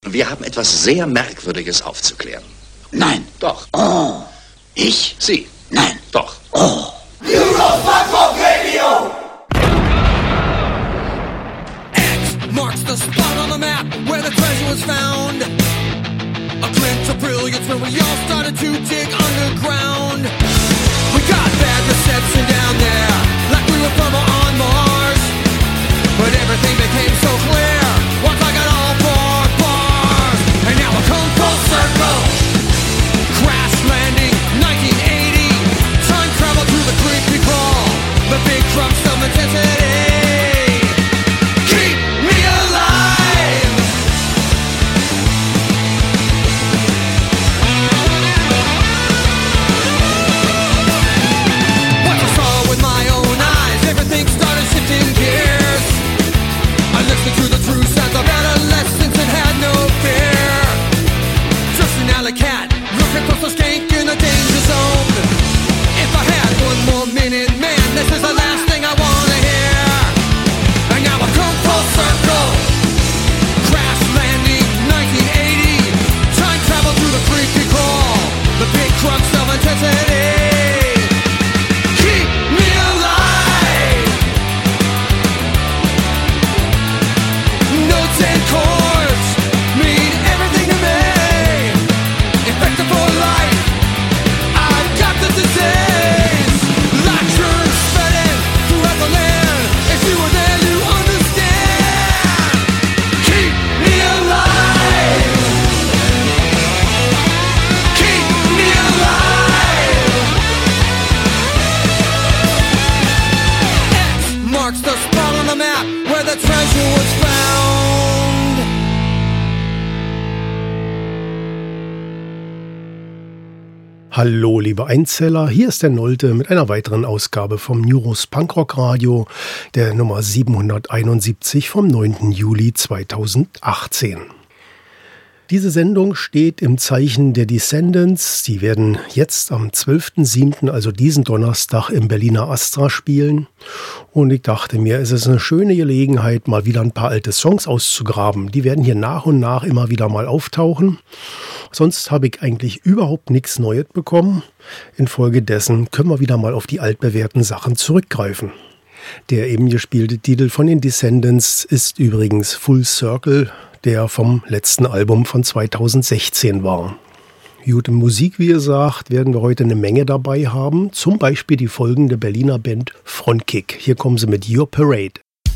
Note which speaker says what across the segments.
Speaker 1: Wir haben etwas sehr Merkwürdiges aufzuklären.
Speaker 2: Nein.
Speaker 1: Doch.
Speaker 2: Oh. Ich?
Speaker 1: Sie?
Speaker 2: Nein.
Speaker 1: Doch.
Speaker 2: Oh.
Speaker 3: Punk Radio!
Speaker 4: X marks the spot on the map where the treasure was found. A glint of brilliance when we all started to dig underground. We got bad reception down there, like we were from on Mars. But everything became so clear once I got all four bars. And now I come full circle. Crash landing, 1980. Time travel through the creepy crawl. The big crux of intensity. Keep me alive. What I saw with my own eyes, everything started shifting gears. I listened to the true sounds of adolescence and had no fear. Just an alley cat, looking for some skank in a danger zone. If I had one more minute, man, this is the last thing I wanna hear. And now I come full circle. Crash landing, 1980. Time travel through the creepy crawl. The big crux of intensity. Keep me alive. Notes and chords mean everything to me. Effective for life. I've got the disease. Like germs spreading throughout the land. If you were there, you understand. Keep me alive. Keep me alive. X marks the spot on the map where the treasure was found.
Speaker 5: Hallo liebe Einzeller, hier ist der Nolte mit einer weiteren Ausgabe vom Neuros Punkrock Radio, der Nummer 771 vom 9. Juli 2018. Diese Sendung steht im Zeichen der Descendants. Die werden jetzt am 12.07., also diesen Donnerstag, im Berliner Astra spielen. Und ich dachte mir, es ist eine schöne Gelegenheit, mal wieder ein paar alte Songs auszugraben. Die werden hier nach und nach immer wieder mal auftauchen. Sonst habe ich eigentlich überhaupt nichts Neues bekommen. Infolgedessen können wir wieder mal auf die altbewährten Sachen zurückgreifen. Der eben gespielte Titel von den Descendants ist übrigens Full Circle, der vom letzten Album von 2016 war. Gute Musik, wie gesagt, werden wir heute eine Menge dabei haben. Zum Beispiel die folgende Berliner Band Frontkick. Hier kommen sie mit Your Parade.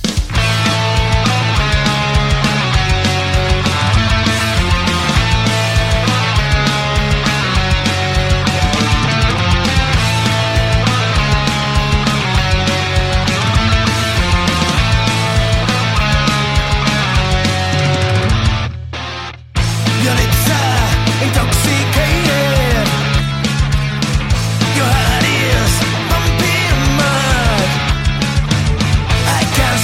Speaker 4: Your lips are intoxicated. Your heart is pumping mud. I can't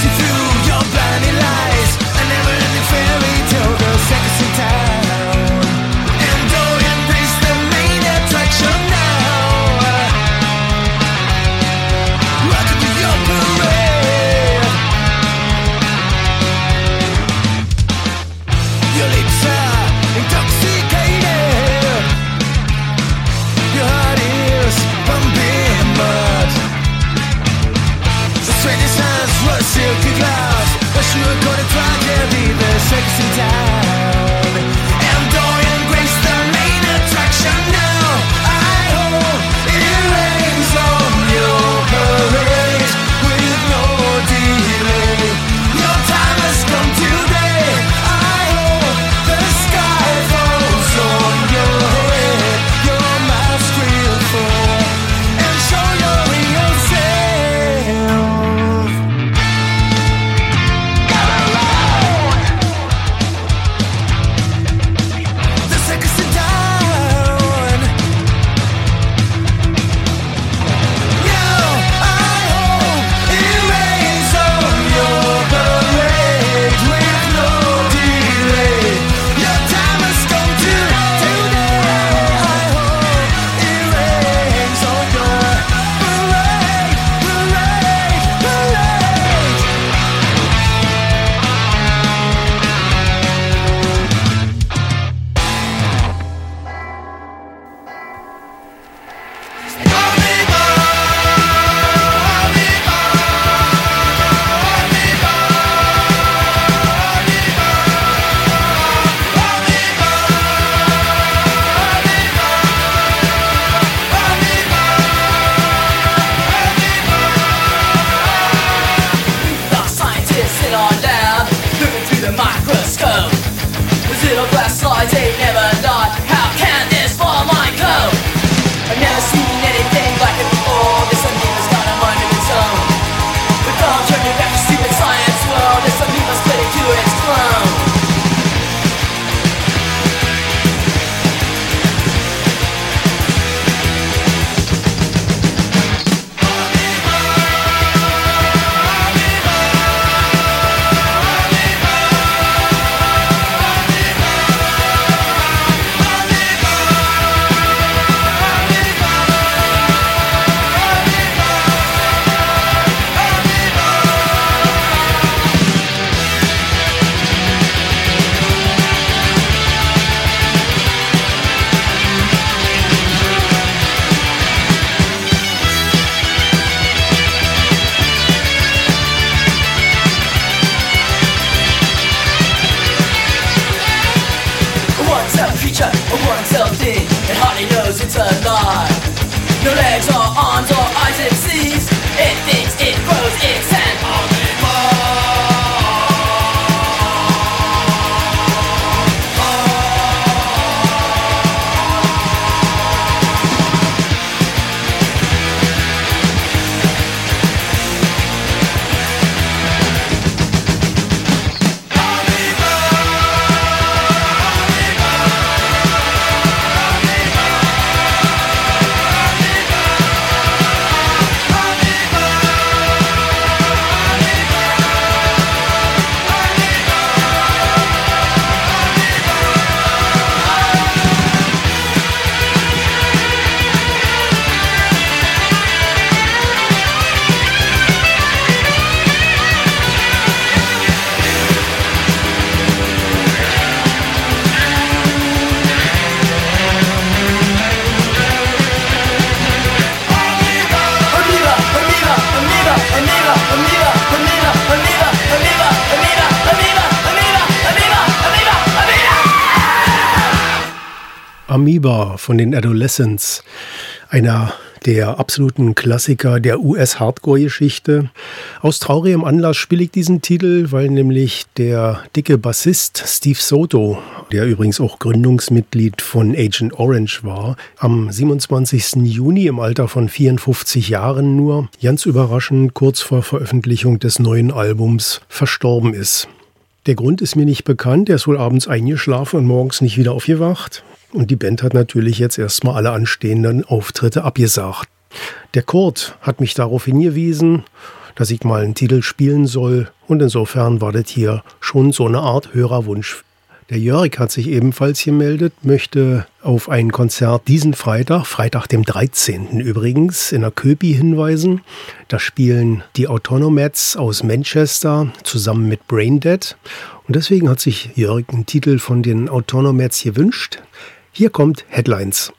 Speaker 5: Amoeba von den Adolescents, einer der absoluten Klassiker der US-Hardcore-Geschichte. Aus traurigem Anlass spiele ich diesen Titel, weil nämlich der dicke Bassist Steve Soto, der übrigens auch Gründungsmitglied von Agent Orange war, am 27. Juni im Alter von 54 Jahren nur, ganz überraschend kurz vor Veröffentlichung des neuen Albums verstorben ist. Der Grund ist mir nicht bekannt, er ist wohl abends eingeschlafen und morgens nicht wieder aufgewacht. Und die Band hat natürlich jetzt erstmal alle anstehenden Auftritte abgesagt. Der Kurt hat mich darauf hingewiesen, dass ich mal einen Titel spielen soll. Und insofern war das hier schon so eine Art Hörerwunsch. Der Jörg hat sich ebenfalls gemeldet, möchte auf ein Konzert diesen Freitag dem 13. übrigens, in der Köpi hinweisen. Da spielen die Autonomats aus Manchester zusammen mit Braindead. Und deswegen hat sich Jörg einen Titel von den Autonomats gewünscht. Hier kommt Headlines.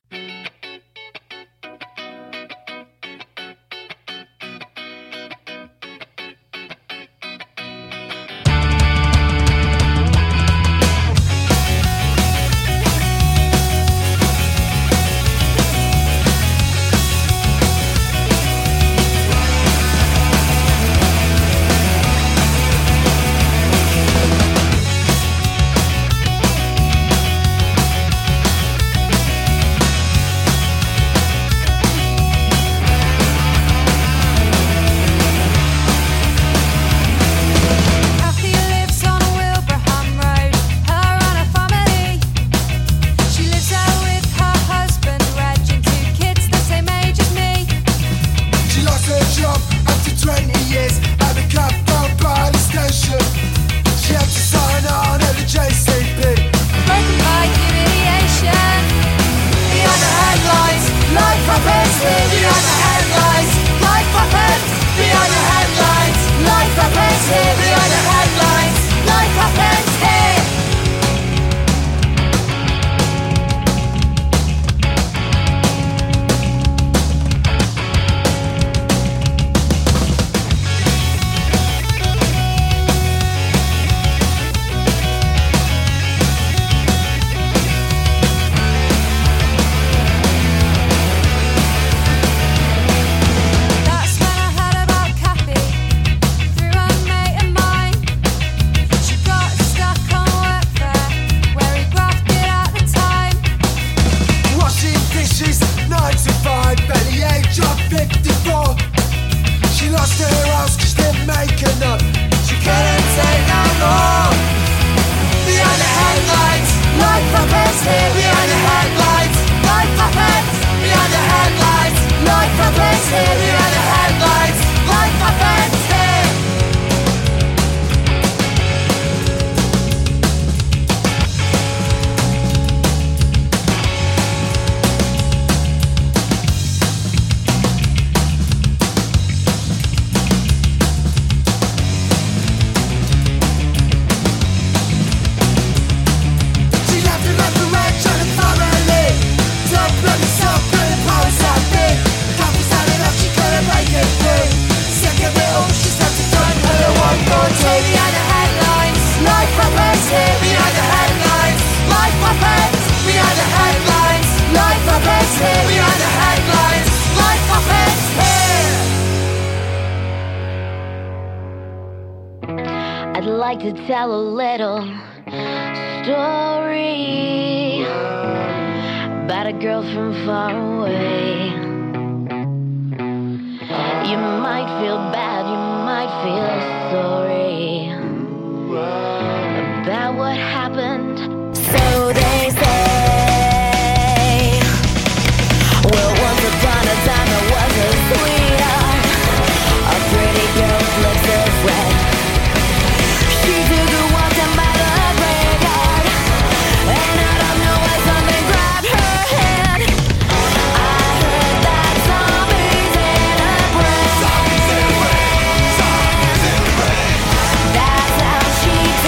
Speaker 6: I'd like to tell a little story about a girl from far away. You might feel bad, you might feel sorry about what happened. So they say, well, once upon a time there was a sweetheart, a pretty girl's lips are red. She took a walk down by the graveyard, and out of nowhere something grabbed her head. I heard that zombies in a brain. Zombies in a brain. Zombies in a brain. That's how she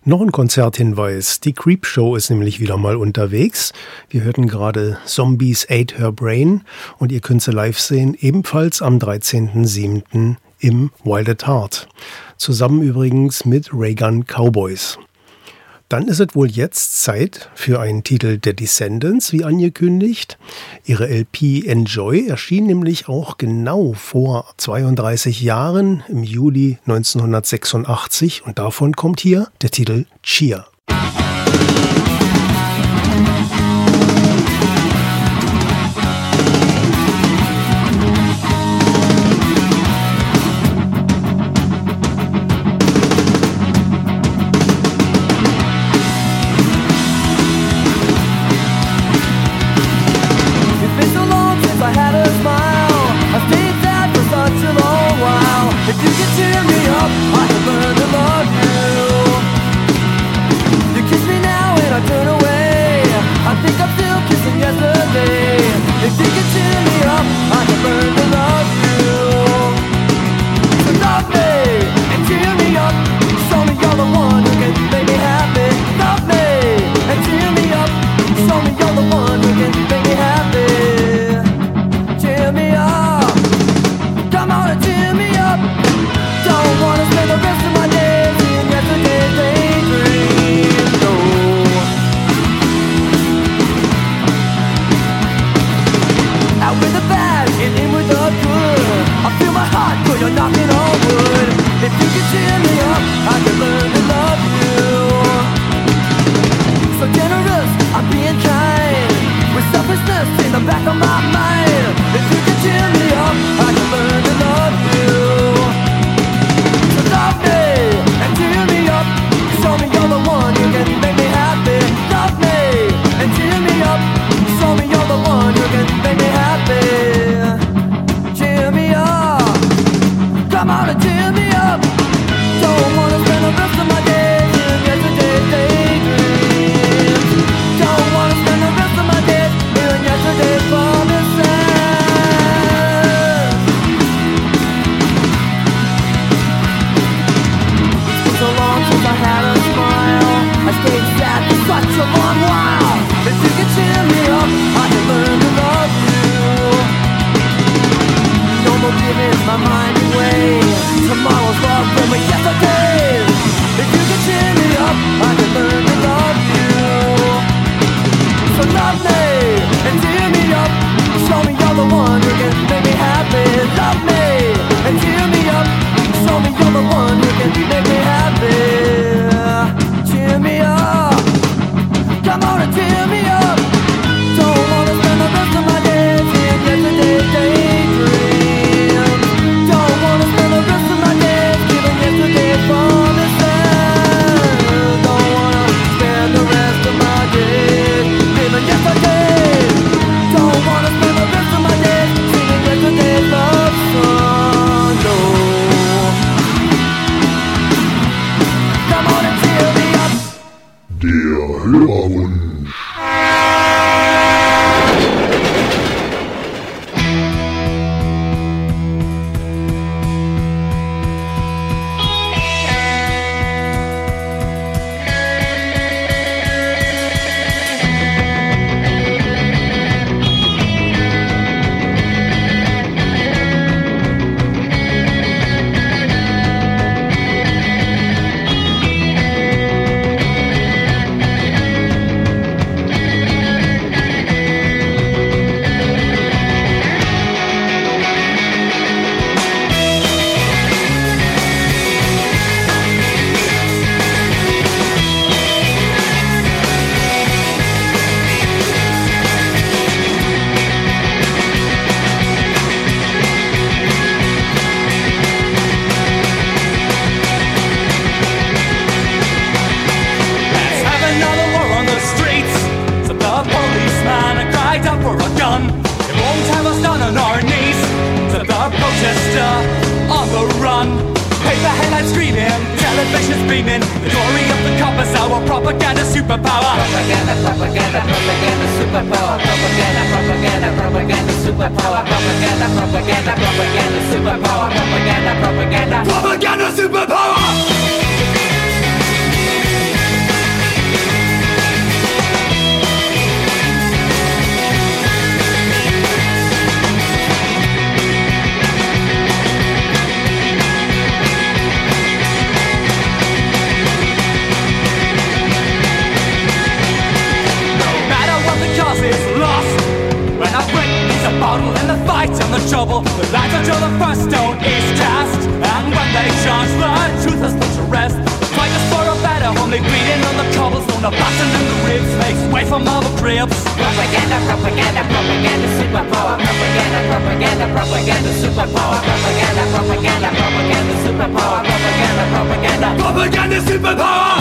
Speaker 5: Noch ein Konzerthinweis. Die Creepshow ist nämlich wieder mal unterwegs. Wir hörten gerade Zombies Ate Her Brain und ihr könnt sie live sehen, ebenfalls am 13.07. im Wild at Heart. Zusammen übrigens mit Raygun Cowboys. Dann ist es wohl jetzt Zeit für einen Titel der Descendants, wie angekündigt. Ihre LP Enjoy erschien nämlich auch genau vor 32 Jahren, im Juli 1986. Und davon kommt hier der Titel Cheer.
Speaker 3: Propaganda superpower!
Speaker 7: the fight and the trouble, the light until the first stone is cast. And when they charge, the truth is put to rest. Fighters for a better home, they bleeding on the cobblestone, a button in the ribs, makes way for marble cribs. Propaganda, propaganda, propaganda, superpower. Propaganda, propaganda, propaganda, superpower. Propaganda, propaganda, propaganda, superpower. Propaganda, propaganda, propaganda, superpower.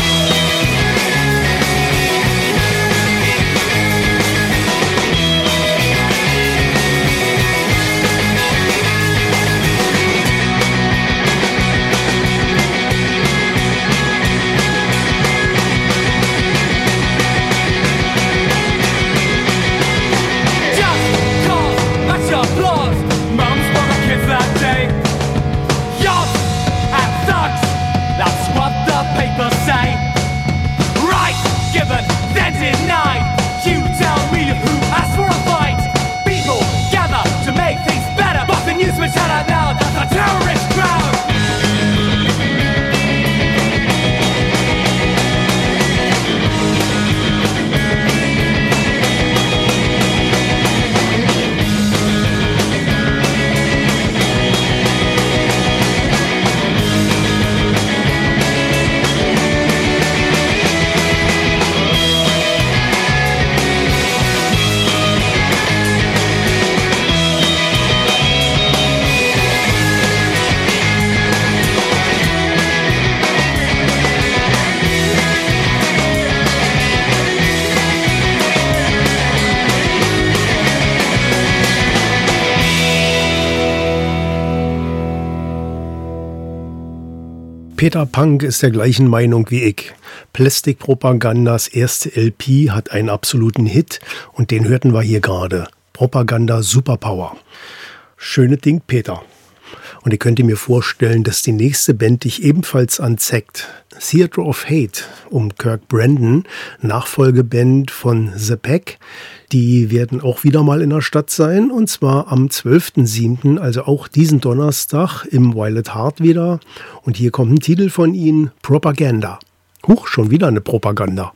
Speaker 5: Peter Punk ist der gleichen Meinung wie ich. Plastic Propagandas erste LP hat einen absoluten Hit und den hörten wir hier gerade. Propaganda Superpower. Schönes Ding, Peter. Und ich könnte mir vorstellen, dass die nächste Band dich ebenfalls anzeigt. Theatre of Hate um Kirk Brandon, Nachfolgeband von The Pack. Die werden auch wieder mal in der Stadt sein, und zwar am 12.07., also auch diesen Donnerstag im Violet Heart wieder. Und hier kommt ein Titel von ihnen, Propaganda. Huch, schon wieder eine Propaganda.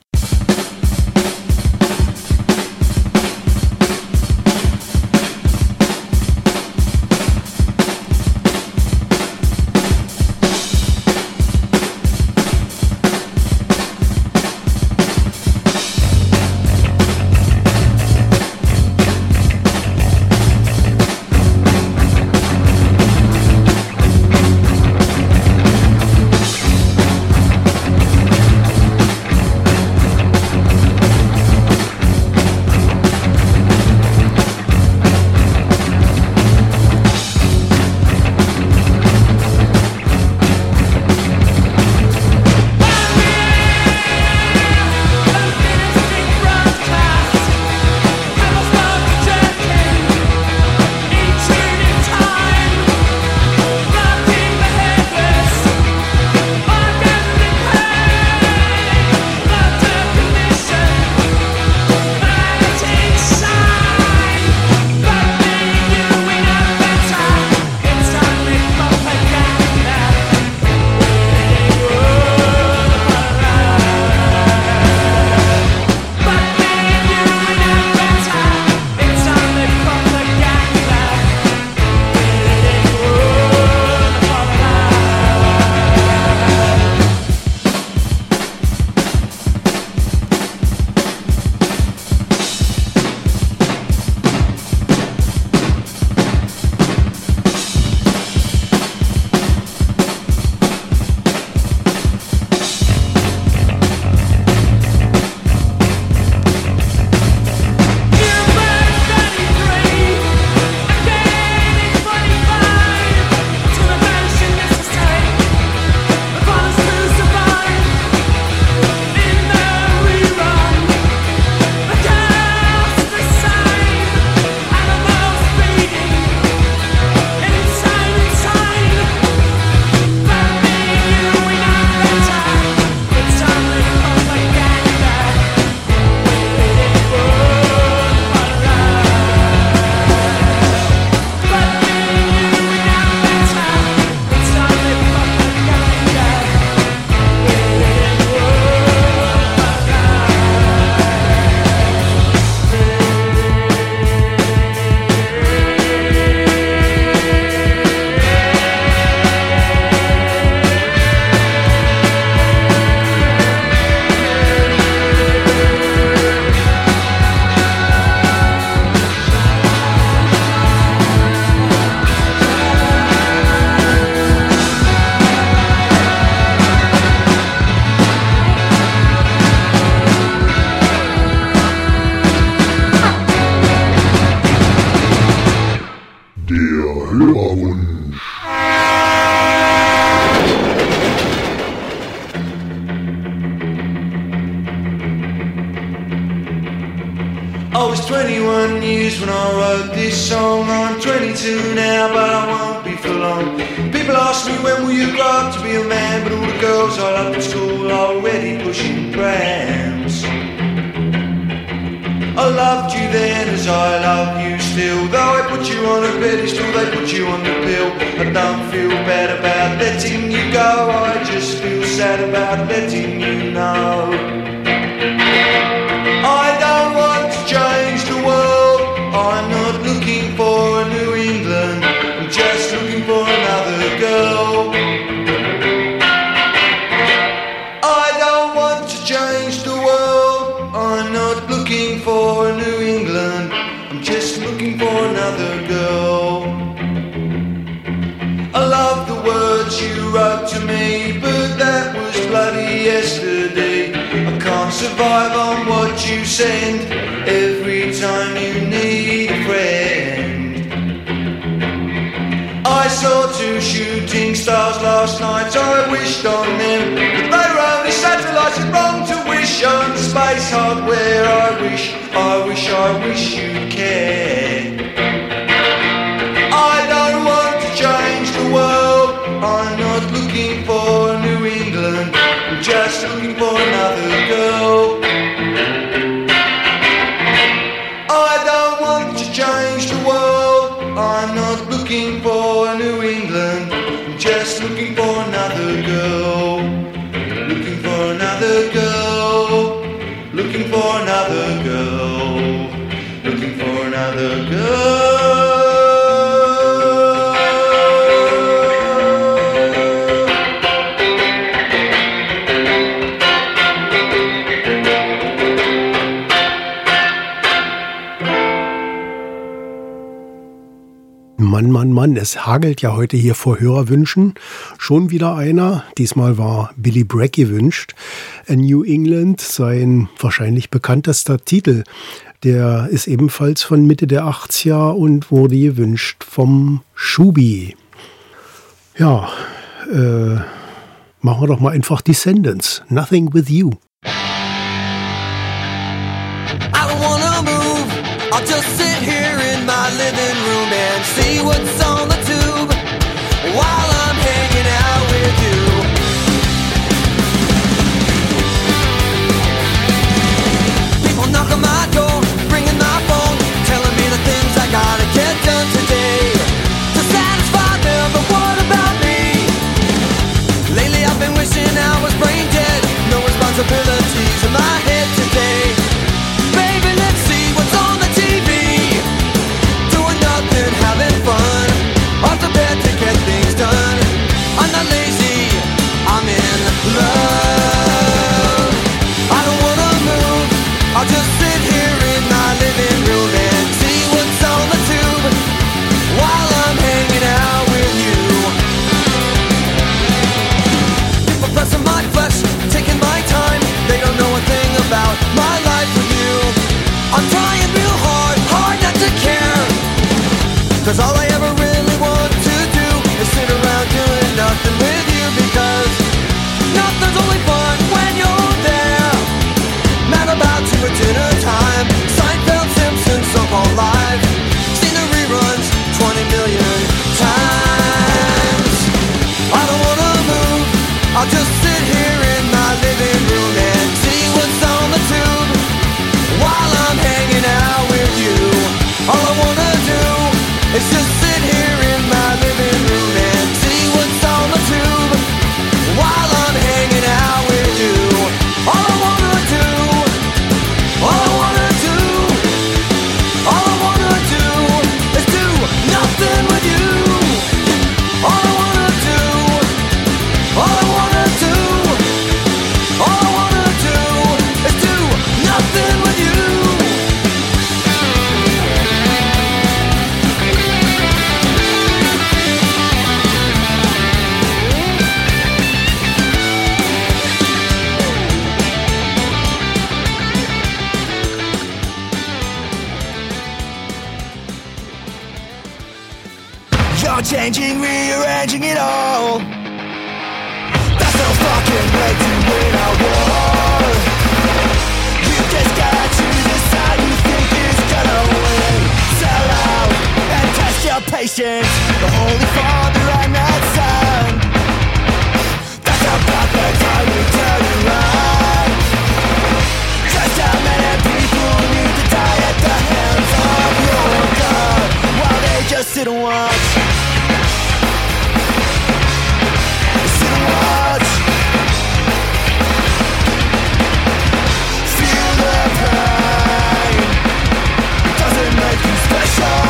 Speaker 8: Hörerwunsch.
Speaker 9: I was 21 years when I wrote this song. I'm 22 now, but I won't be for long. People ask me when will you grow up to be a man, but all the girls I loved at school are already pushing prams. I loved you then as I love you still. Though I put you on a pedestal, they put you on the pill. I don't feel bad about letting you go, I just feel sad about letting you know. I don't want to change the world, I'm not looking for a New England, I'm just looking for another girl. I don't want to change the world, I'm not looking for a New England, I'm just looking for another girl. I love the words you wrote to me, but that was bloody yesterday. I can't survive on what you send every time you need a friend. I saw 2 shooting stars last night, I wished on them, but they were only satellites. It's wrong to wish on space hardware. I wish you'd care. I don't want to change the world, I'm not looking for New England, I'm just looking for another girl. I don't want to change the world, I'm not looking for New England, I'm just looking for another girl. Looking for another girl, looking for another girl, looking for another girl.
Speaker 5: Mann, es hagelt ja heute hier vor Hörerwünschen. Schon wieder einer, diesmal war Billy Bragg gewünscht. A New England, sein wahrscheinlich bekanntester Titel. Der ist ebenfalls von Mitte der 80er und wurde gewünscht vom Schubi. Ja, machen wir doch mal einfach Descendants. Nothing with you.
Speaker 4: I don't wanna move, I'll just sit here in my living room and see what's on the tube while I'm hanging out with you. People knock on my door, ringing my phone, telling me the things I gotta get done today to satisfy them, but what about me? Lately I've been wishing I was brain dead, no responsibilities in my head today. Baby, let's see what's on the TV, doing nothing, having fun.
Speaker 8: You're changing, rearranging it all. That's no fucking way to win a war. You just got to decide who think is gonna win. Sell out and test your patience. The Holy Father and that Son. That's about the time we turn it right. Just how many people need to die at the hands of your God while they just sit and watch. Sit and watch. Feel the pain. Doesn't make you special.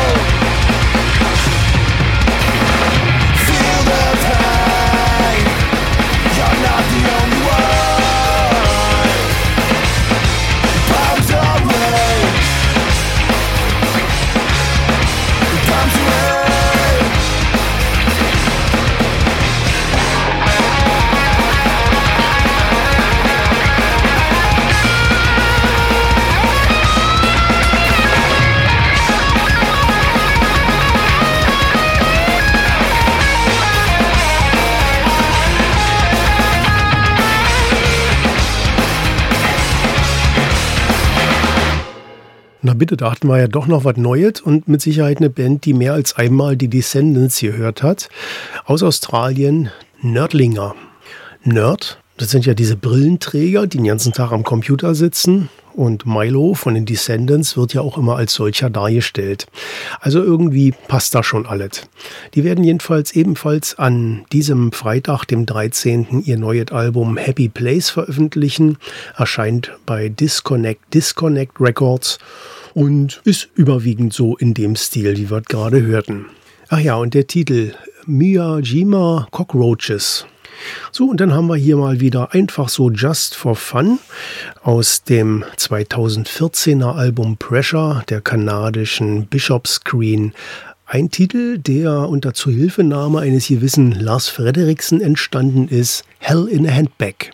Speaker 8: Feel the pain. You're not the only one. Bombs away. Bombs away.
Speaker 5: Na bitte, da hatten wir ja doch noch was Neues und mit Sicherheit eine Band, die mehr als einmal die Descendants gehört hat. Aus Australien, Nerdlinger. Nerd, das sind ja diese Brillenträger, die den ganzen Tag am Computer sitzen. Und Milo von den Descendants wird ja auch immer als solcher dargestellt. Also irgendwie passt da schon alles. Die werden jedenfalls ebenfalls an diesem Freitag, dem 13. ihr neues Album Happy Place veröffentlichen. Erscheint bei Disconnect Records und ist überwiegend so in dem Stil, wie wir gerade hörten. Ach ja, und der Titel Miyajima Cockroaches. So, und dann haben wir hier mal wieder einfach so Just for Fun aus dem 2014er Album Pressure der kanadischen Bishop Screen. Ein Titel, der unter Zuhilfenahme eines gewissen Lars Frederiksen entstanden ist, Hell in a Handbag.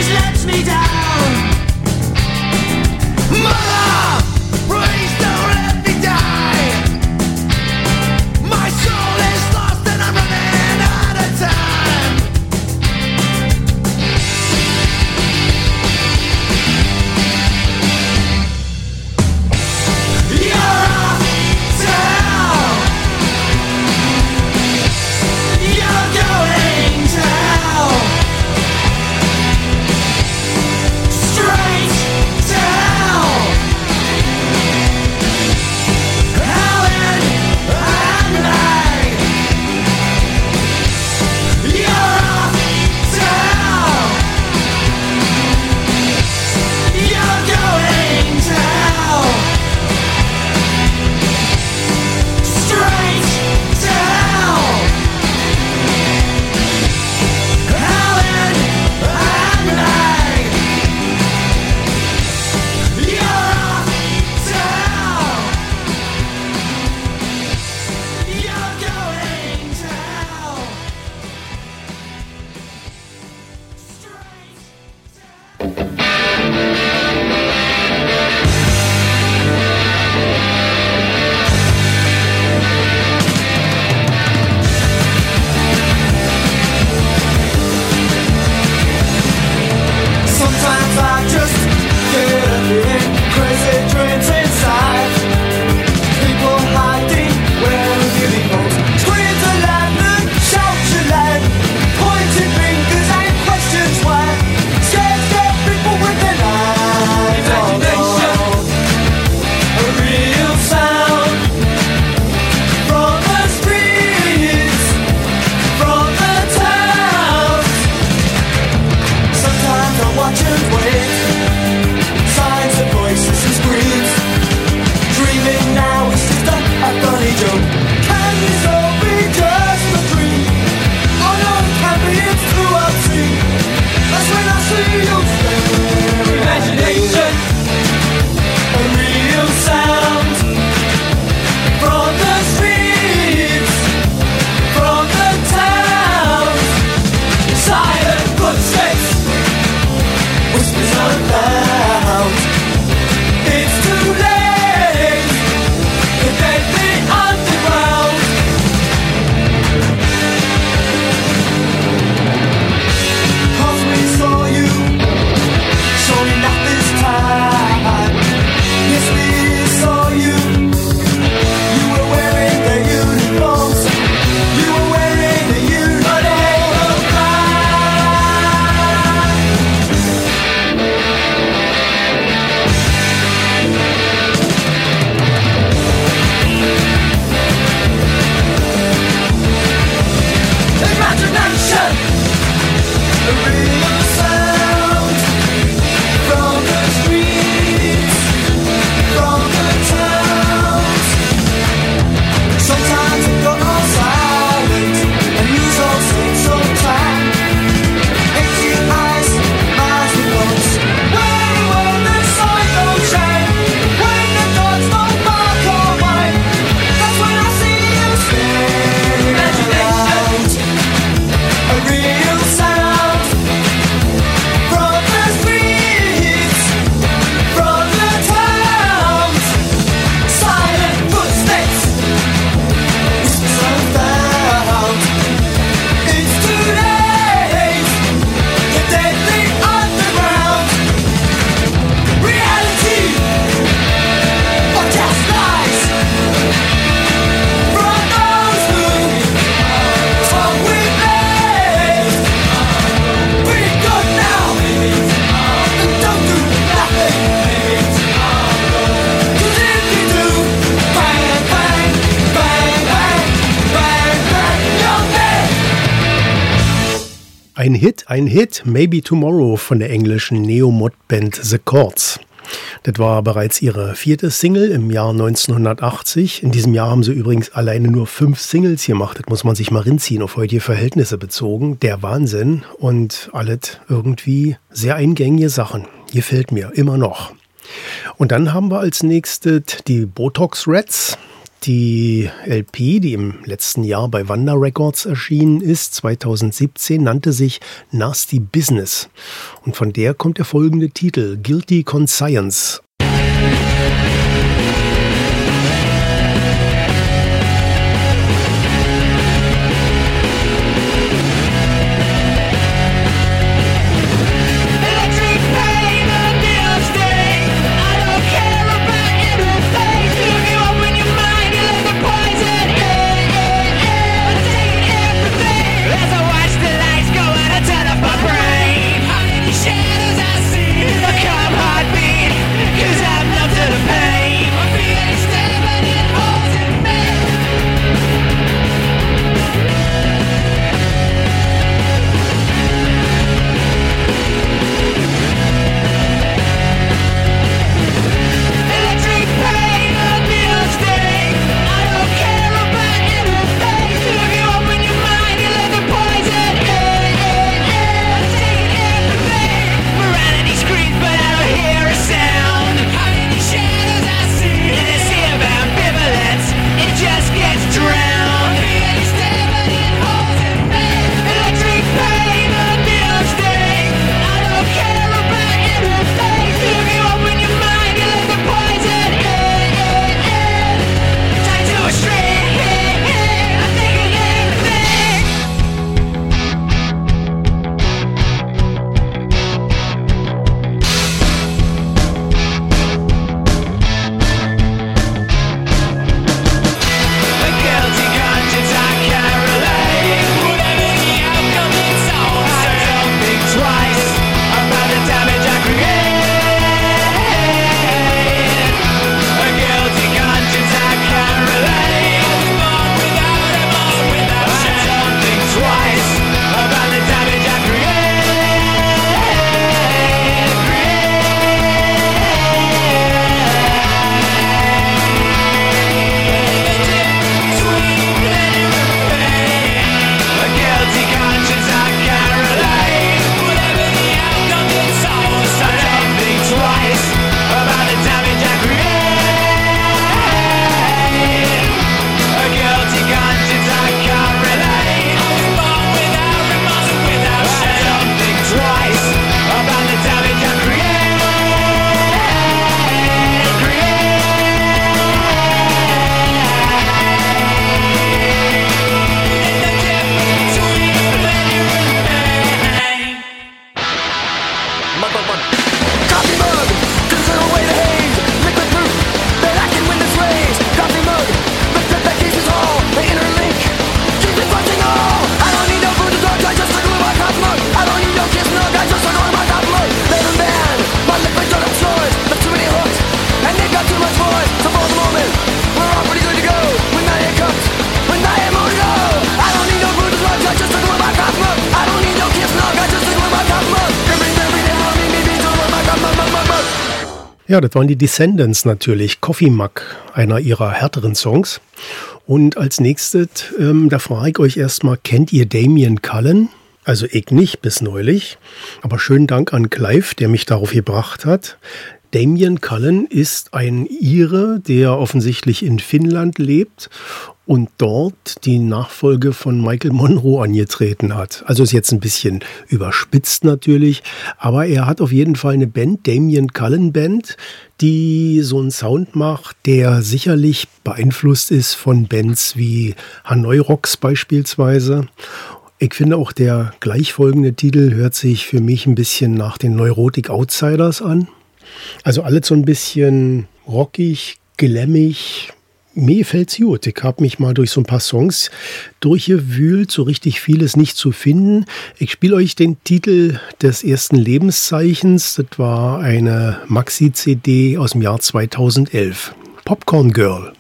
Speaker 5: Ein Hit, Maybe Tomorrow von der englischen Neo-Mod-Band The Chords. Das war bereits ihre 4. Single im Jahr 1980. In diesem Jahr haben sie übrigens alleine nur 5 Singles gemacht. Das muss man sich mal rinziehen, auf heutige Verhältnisse bezogen. Der Wahnsinn und alles irgendwie sehr eingängige Sachen. Gefällt mir immer noch. Und dann haben wir als nächstes die Botox Rats. Die LP, die im letzten Jahr bei Wanda Records erschienen ist, 2017, nannte sich Nasty Business. Und von der kommt der folgende Titel, Guilty Conscience. Ja, das waren die Descendants natürlich, Coffee Mug, einer ihrer härteren Songs. Und als nächstes, da frage ich euch erstmal, kennt ihr Damien Cullen? Also ich nicht bis neulich, aber schönen Dank an Clive, der mich darauf gebracht hat. Damien Cullen ist ein Ire, der offensichtlich in Finnland lebt und dort die Nachfolge von Michael Monroe angetreten hat. Also ist jetzt ein bisschen überspitzt natürlich, aber er hat auf jeden Fall eine Band, Damien Cullen Band, die so einen Sound macht, der sicherlich beeinflusst ist von Bands wie Hanoi Rocks beispielsweise. Ich finde auch der gleichfolgende Titel hört sich für mich ein bisschen nach den Neurotic Outsiders an. Also alles so ein bisschen rockig, glammig. Mir fällt's gut. Ich habe mich mal durch so ein paar Songs durchgewühlt, so richtig vieles nicht zu finden. Ich spiele euch den Titel des ersten Lebenszeichens. Das war eine Maxi-CD aus dem Jahr 2011. Popcorn Girl.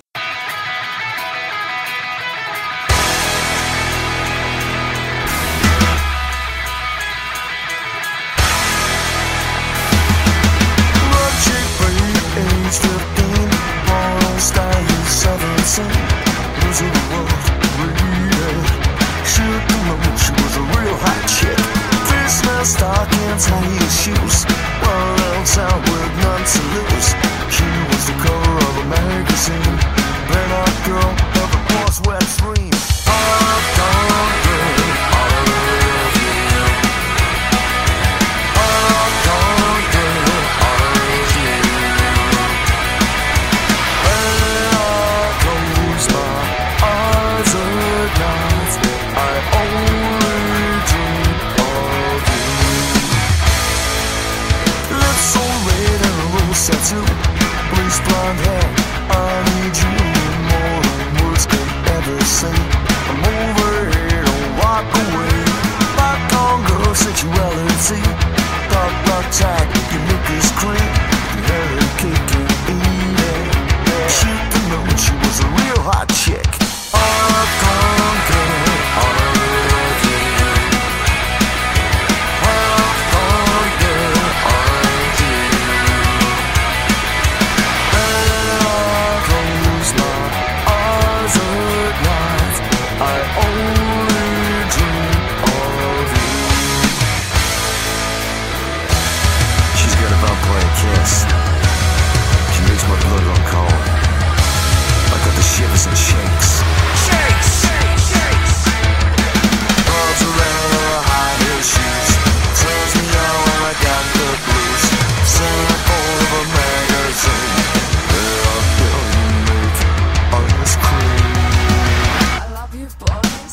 Speaker 8: Shoes, well, out with none to lose. She was the cover of a magazine. Then I go tattoo, bleached blonde hair. I need you more than words can ever say. I'm over here, don't walk away. Back on girl sexuality. Dark rock tag, you make this cream. You had her cake and eat it. Shoot the note, she was a real hot chick. Shivers and shakes. Shakes! Arms around her high heel shoes. Turns me on when I got the blues. Sample of a magazine. There are billion make ice cream. I love you, boys.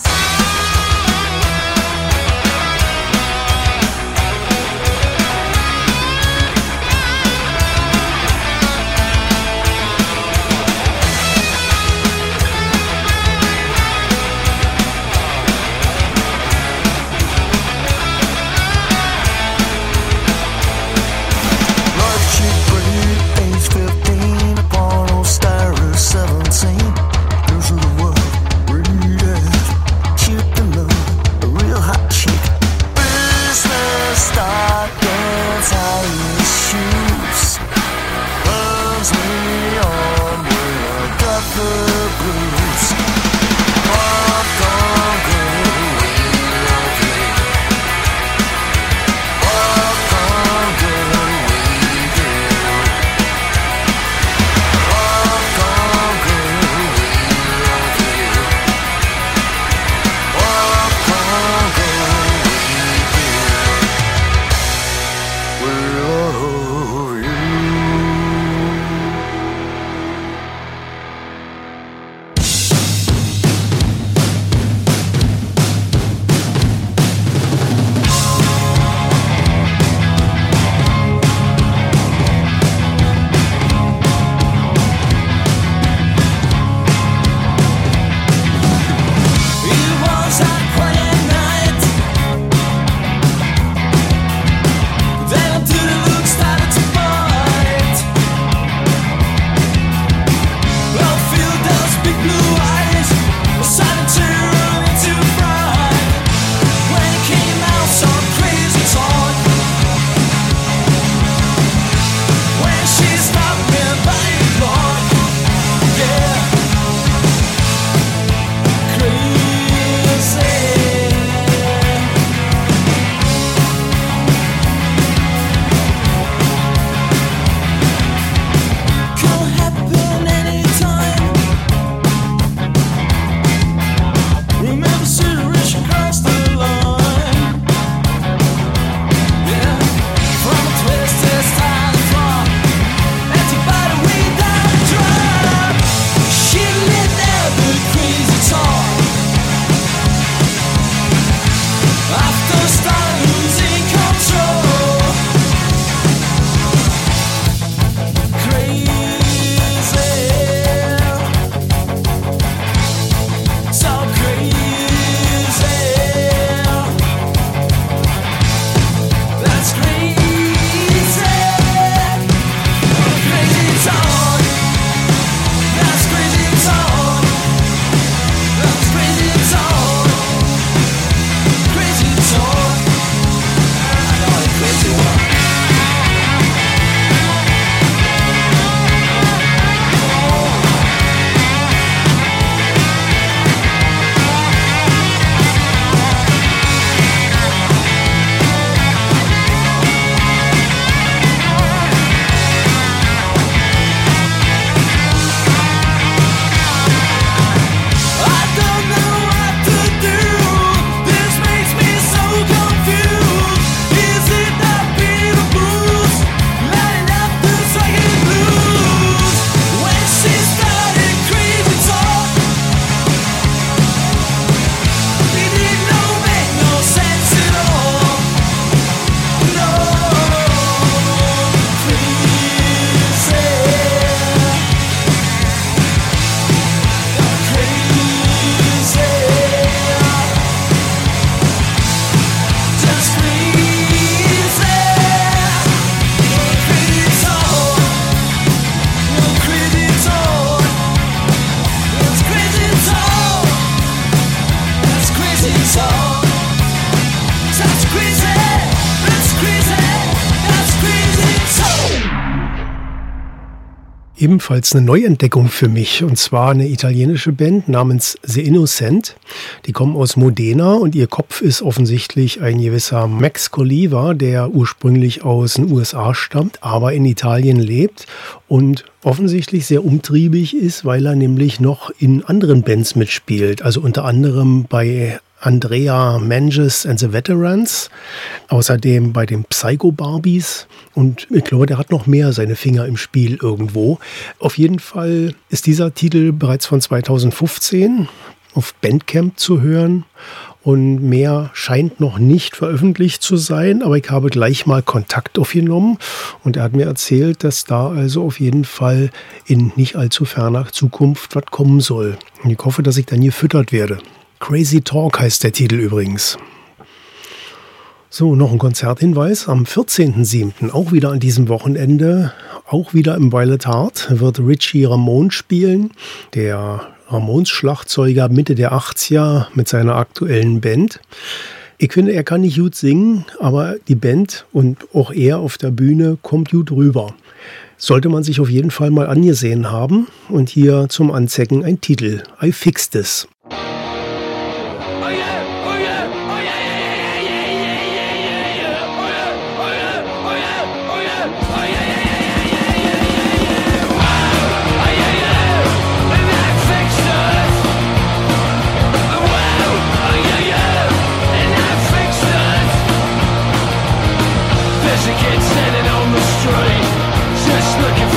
Speaker 5: Ebenfalls eine Neuentdeckung für mich, und zwar eine italienische Band namens The Innocent. Die kommen aus Modena und ihr Kopf ist offensichtlich ein gewisser Max Coliva, der ursprünglich aus den USA stammt, aber in Italien lebt und offensichtlich sehr umtriebig ist, weil er nämlich noch in anderen Bands mitspielt, also unter anderem bei Andrea Manges and the Veterans, außerdem bei den Psycho Barbies, und ich glaube, der hat noch mehr seine Finger im Spiel irgendwo. Auf jeden Fall ist dieser Titel bereits von 2015 auf Bandcamp zu hören und mehr scheint noch nicht veröffentlicht zu sein, aber ich habe gleich mal Kontakt aufgenommen und er hat mir erzählt, dass da also auf jeden Fall in nicht allzu ferner Zukunft was kommen soll. Und ich hoffe, dass ich dann gefüttert werde. Crazy Talk heißt der Titel übrigens. So, noch ein Konzerthinweis. Am 14.07., auch wieder an diesem Wochenende, auch wieder im Violet Heart, wird Richie Ramone spielen. Der Ramones-Schlagzeuger Mitte der 80er mit seiner aktuellen Band. Ich finde, er kann nicht gut singen, aber die Band und auch er auf der Bühne kommt gut rüber. Sollte man sich auf jeden Fall mal angesehen haben. Und hier zum Anzecken ein Titel. I Fixed This.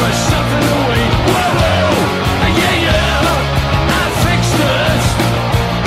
Speaker 7: Something to eat. Whoa, yeah, I fixed it.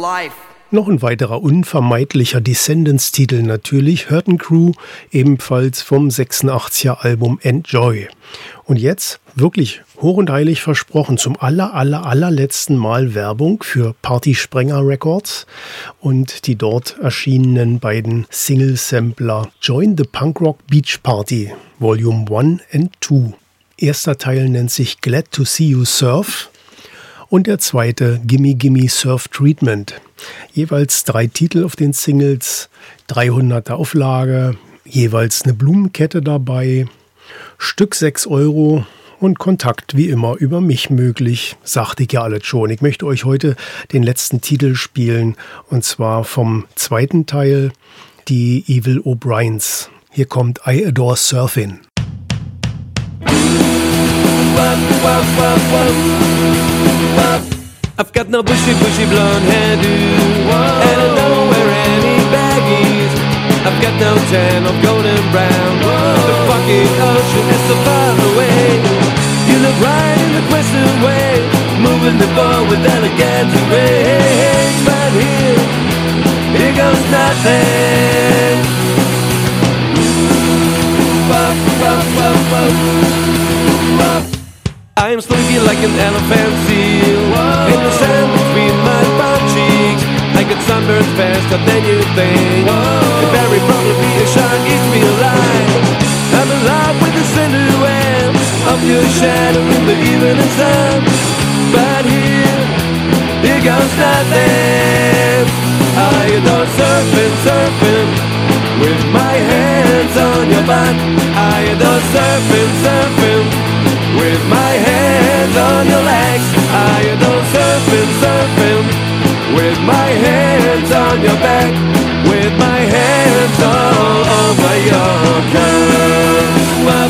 Speaker 10: life.
Speaker 5: Noch ein weiterer unvermeidlicher Descendants-Titel natürlich, Hurtin' Crew, ebenfalls vom 86er Album Enjoy. Und jetzt, wirklich hoch und heilig versprochen, zum allerletzten Mal Werbung für Partysprenger Records und die dort erschienenen beiden Single-Sampler Join the Punk Rock Beach Party, Volume 1 and 2. Erster Teil nennt sich Glad to See You Surf und der zweite Gimme Gimme Surf Treatment. Jeweils 3 Titel auf den Singles, 300er Auflage, jeweils eine Blumenkette dabei, Stück 6 € und Kontakt wie immer über mich möglich, sagte ich ja alles schon. Ich möchte euch heute den letzten Titel spielen und zwar vom zweiten Teil, die Evil O'Briens. Hier kommt I Adore Surfing.
Speaker 11: I've got no bushy blonde hairdo, and I don't wear any baggies. I've got no tan or golden brown. The fucking ocean is so far away. You look right in the Western way, moving the ball with elegant grace. But here goes nothing. I am slinky like an elephant seal in the sand between my butt cheeks. I get sunburned faster than you think. And very probably a shark eats me alive. I'm in love with the silhouette of your shadow in the evening sun. But here goes nothing. I adore surfing with my hands on your butt. I adore surfing with my hands on your legs. I adore surfing with my hands on your back, with my hands all over your curves.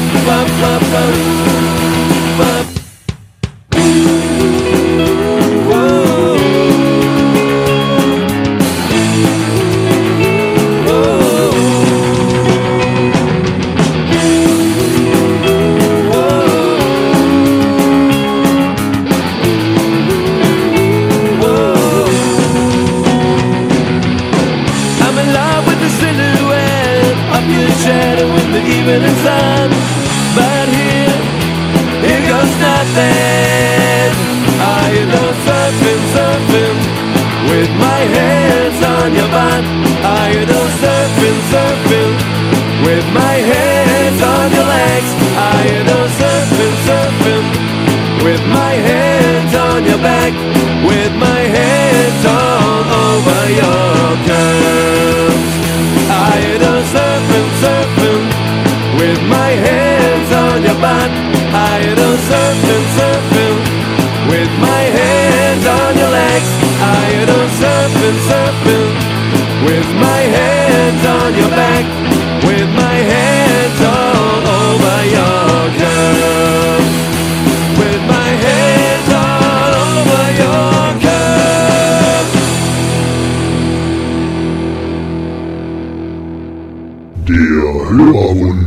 Speaker 11: Evening sun, but here goes nothing. I adore surfing with my hands on your butt. I adore surfing with my hands on your legs. I adore surfing with my hands on your back, with my hands all over your curves. I adore surfing with my hands on your butt. I adore surfing with my hands on your legs. I adore surfing with my hands on your back, with my hands all over your curves, with my hands all over your curves.
Speaker 12: Der Hörerwunsch.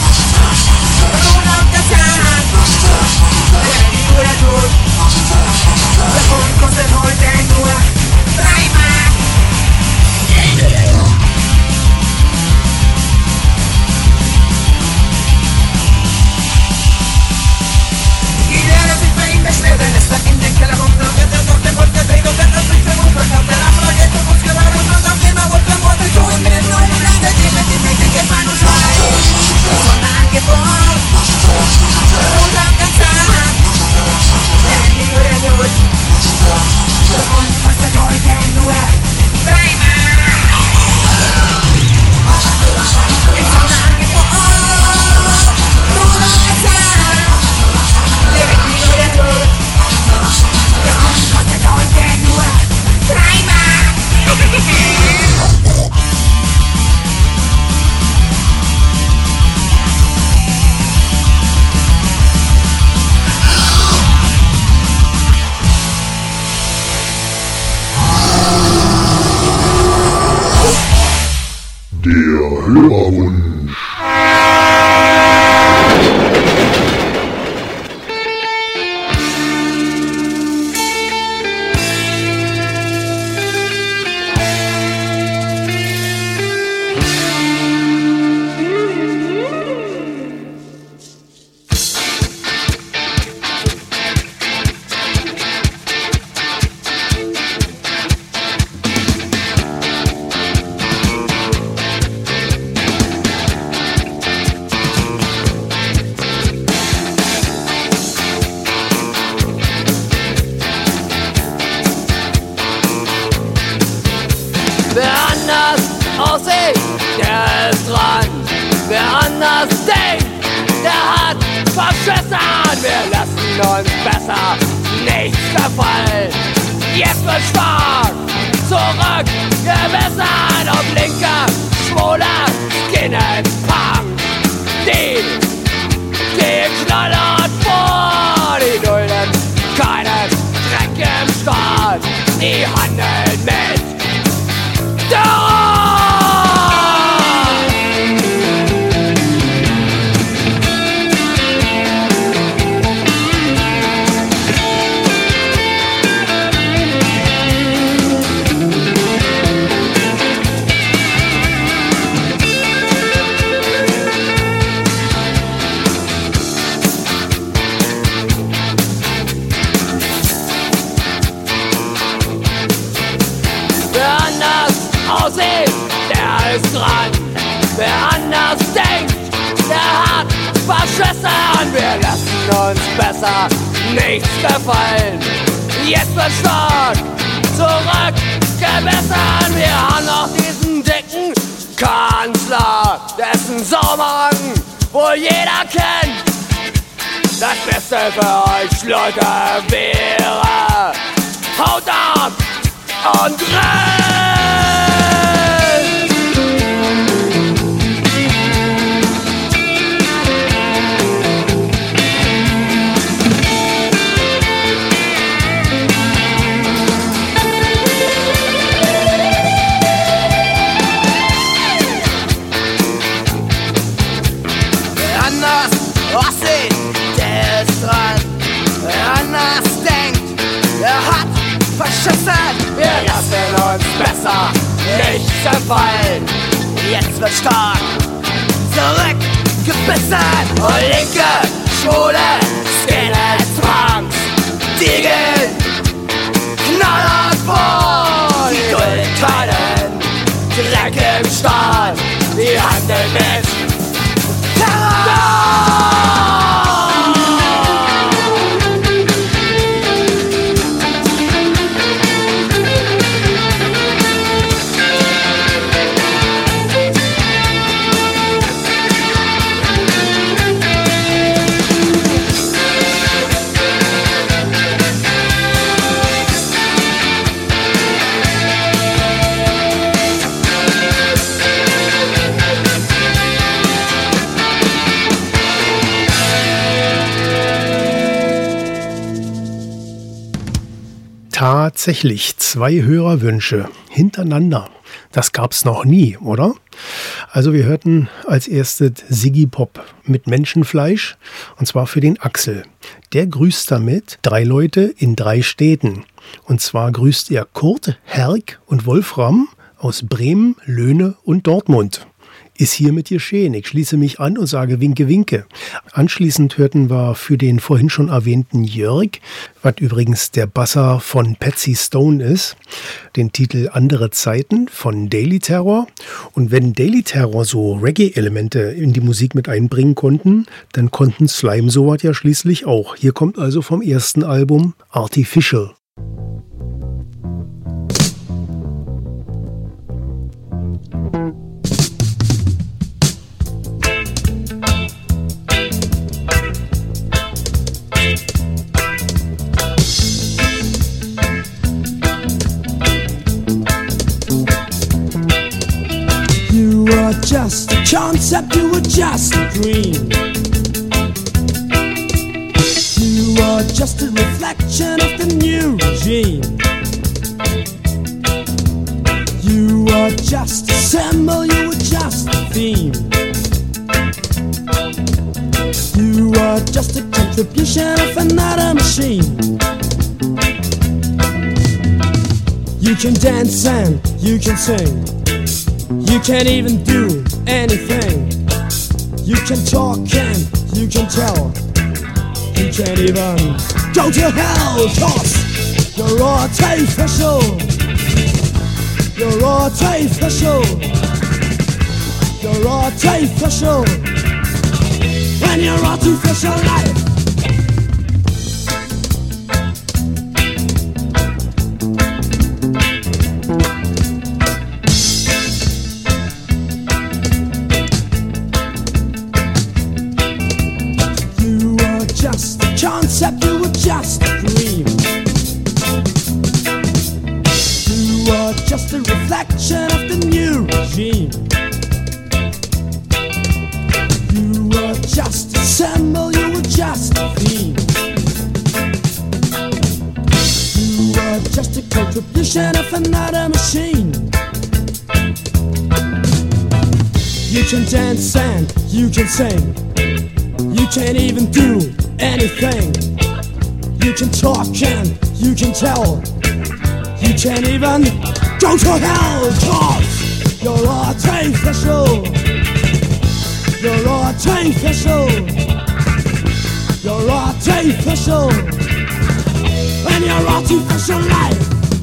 Speaker 3: Good.
Speaker 12: Der Hörerwunsch.
Speaker 5: Tatsächlich 2 Hörerwünsche hintereinander. Das gab's noch nie, oder? Also wir hörten als erstes Siggy Pop mit Menschenfleisch, und zwar für den Axel. Der grüßt damit 3 Leute in 3 Städten. Und zwar grüßt er Kurt, Herk und Wolfram aus Bremen, Löhne und Dortmund. Ist hiermit geschehen. Ich schließe mich an und sage Winke, Winke. Anschließend hörten wir für den vorhin schon erwähnten Jörg, was übrigens der Basser von Patsy Stone ist, den Titel Andere Zeiten von Daily Terror. Und wenn Daily Terror so Reggae-Elemente in die Musik mit einbringen konnten, dann konnten Slime sowas ja schließlich auch. Hier kommt also vom ersten Album Artificial.
Speaker 10: Just a concept, you were just a dream. You are just a reflection of the new regime. You are just a symbol, you were just just a theme. You are just a contribution of another machine. You can dance and you can sing. You can't even do anything. You can talk and you can tell. You can't even go to hell, 'cause you're artificial. You're artificial. You're artificial. And you're artificial life. You are just a concept, you were just a dream. You are just a reflection of the new regime. You were just a symbol, you were just a theme. You were just a contribution of another machine. You can dance and you can sing. You can't even do anything. You can talk and you can tell. You can't even go to hell, 'cause you're artificial. You're artificial. You're artificial. And you're artificial life.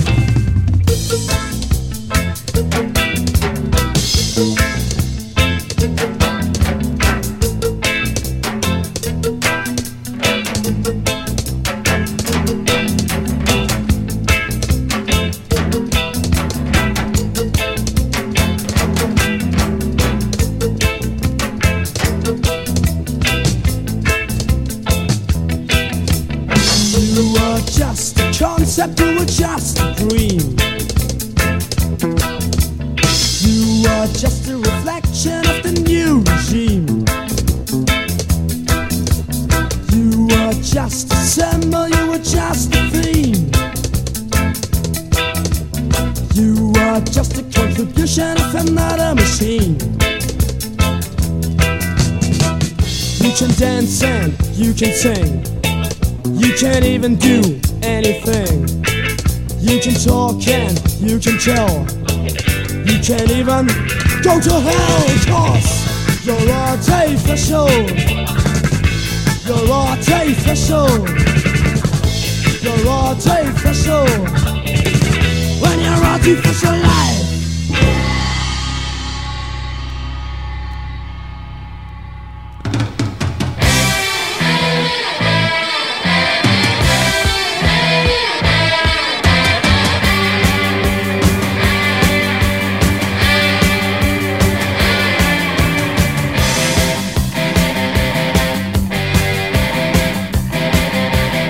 Speaker 10: You were just a concept, you were just a dream. You were just a reflection of the new regime. You were just a symbol, you were just a theme. You were just a contribution of another machine. You can dance and you can sing. You can't even do anything. You can talk and you can tell. You can't even go to hell, 'cause you're artificial. You're artificial. You're artificial. When you're artificial life.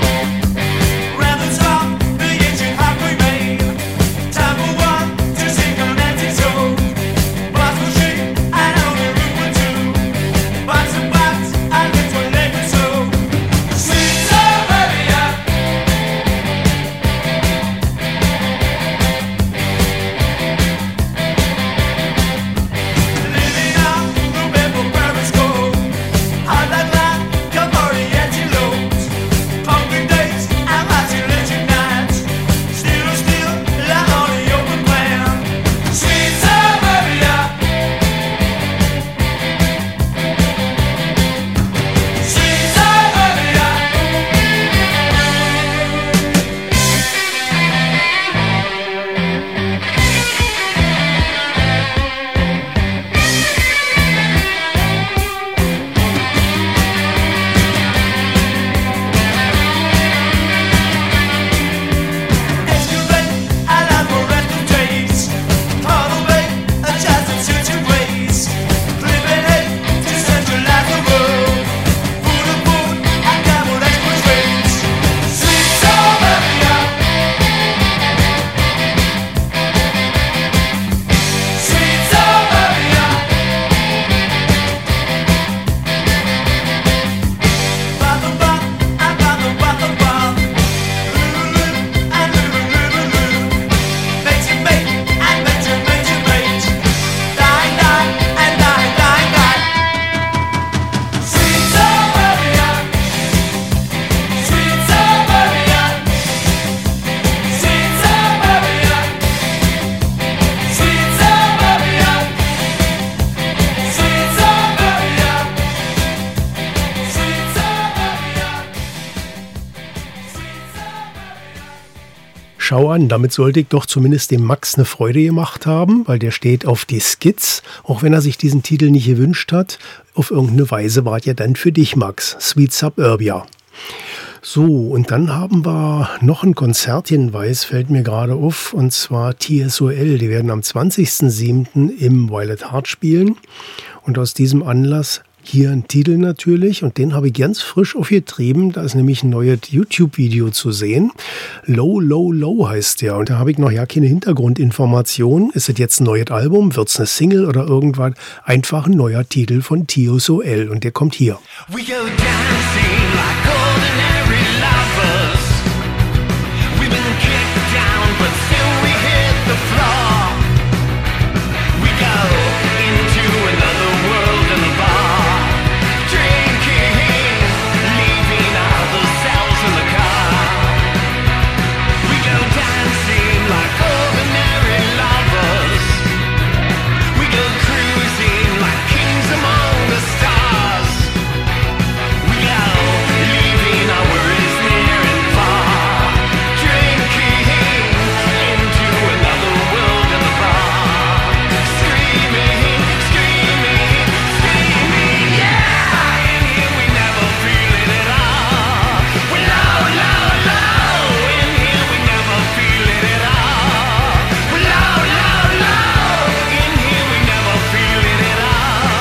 Speaker 13: Round the top, the engine had remained. Time for one to sing
Speaker 5: schau an, damit sollte ich doch zumindest dem Max eine Freude gemacht haben, weil der steht auf die Skits, auch wenn er sich diesen Titel nicht gewünscht hat. Auf irgendeine Weise war es ja dann für dich, Max. Sweet Suburbia. So, und dann haben wir noch ein Konzerthinweis, fällt mir gerade auf, und zwar TSOL. Die werden am 20.07. im Violet Heart spielen. Und aus diesem Anlass hier ein Titel natürlich, und den habe ich ganz frisch aufgetrieben. Da ist nämlich ein neues YouTube-Video zu sehen. Low, Low, Low heißt der. Und da habe ich noch ja keine Hintergrundinformationen. Ist es jetzt ein neues Album? Wird es eine Single oder irgendwas? Einfach ein neuer Titel von TSOL. Und der kommt hier.
Speaker 8: We go dancing like ordinary lovers. We've been kicked down, but still we hit the floor. We go into another world in the bar, drinking, leaving ourselves in the car. We go dancing like ordinary lovers. We go cruising like kings among the stars. We go leaving our worries near and far, drinking into another world in the bar, screaming, screaming, screaming, yeah! In here we never feel it at all. We're low, low, low. In here we never feel it at all. We're low, low, low. In here we never feel it at all.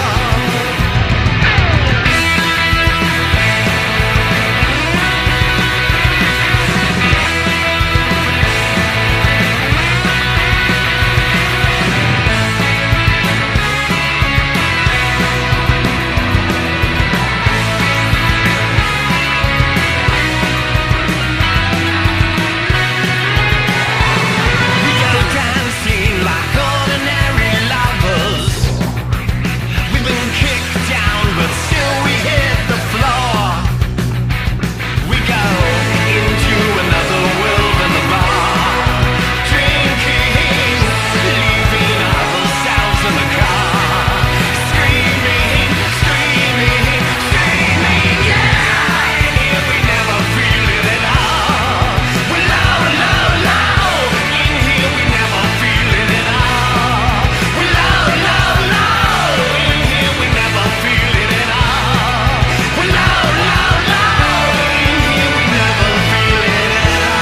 Speaker 8: We go dancing like ordinary lovers. We've been kicked down, but still we hit the floor. We go into another world in the bar, drinking, leaving ourselves in the car, screaming, screaming, screaming, yeah! In here we never feel it at all. We're low, low, low. In here we never feel it at all. We're low, low, low. In here we never feel it at all. We're low, low, low. In here we never feel it at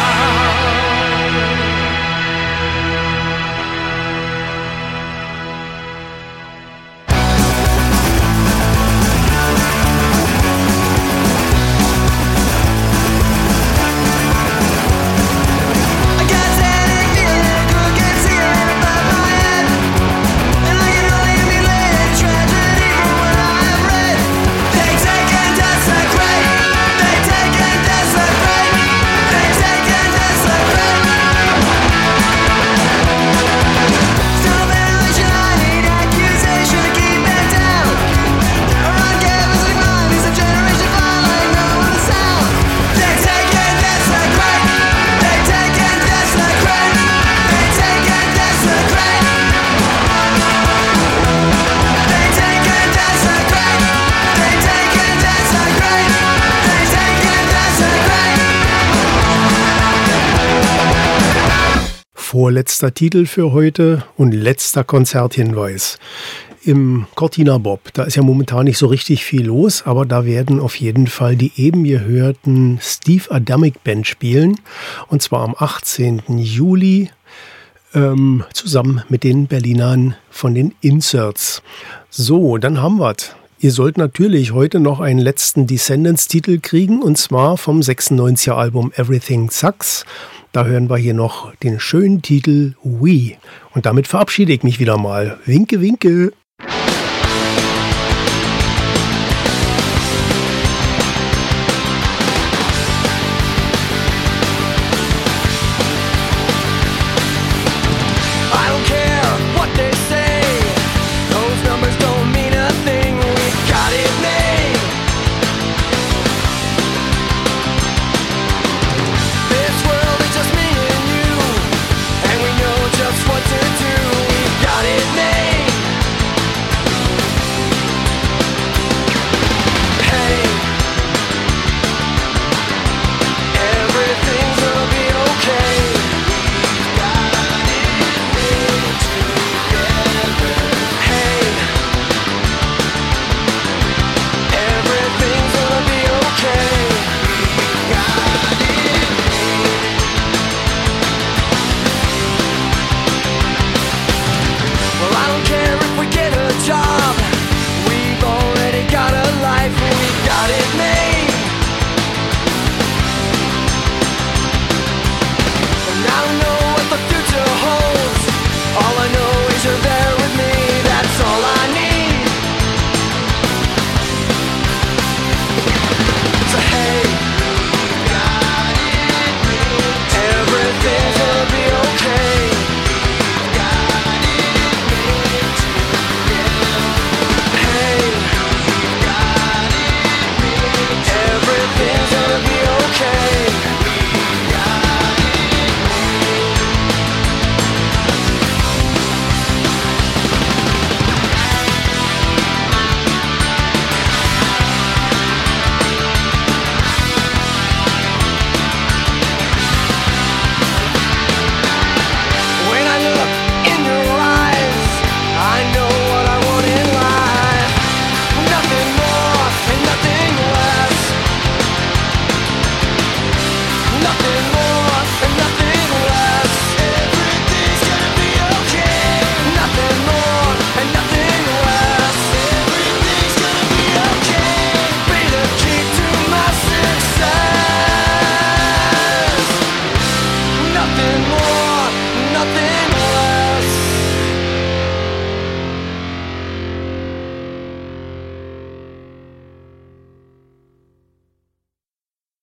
Speaker 8: I got that feeling, crooked skin above my head, and I can only emulate tragedy from what I have read. They take and desecrate. They take and desecrate. They take and desecrate. Still ventilation, I need accusation to keep it down. Around campus like mine is a generation following no other sound. They take and desecrate. They take and desecrate. They take and desecrate. They take and desecrate. They take and desecrate. They take and desecrate.
Speaker 5: Vorletzter Titel für heute und letzter Konzerthinweis. Im Cortina Bob, da ist ja momentan nicht so richtig viel los, aber da werden auf jeden Fall die eben gehörten Steve Adamic Band spielen. Und zwar am 18. Juli zusammen mit den Berlinern von den Inserts. So, dann haben wir's. Ihr sollt natürlich heute noch einen letzten Descendants-Titel kriegen, und zwar vom 96er Album Everything Sucks. Da hören wir hier noch den schönen Titel We. Und damit verabschiede ich mich wieder mal. Winke, winke.
Speaker 8: I don't care what they say. Those numbers don't mean a thing. We got it made. This world is just me and you, and we know just what to do. We got it made. nothing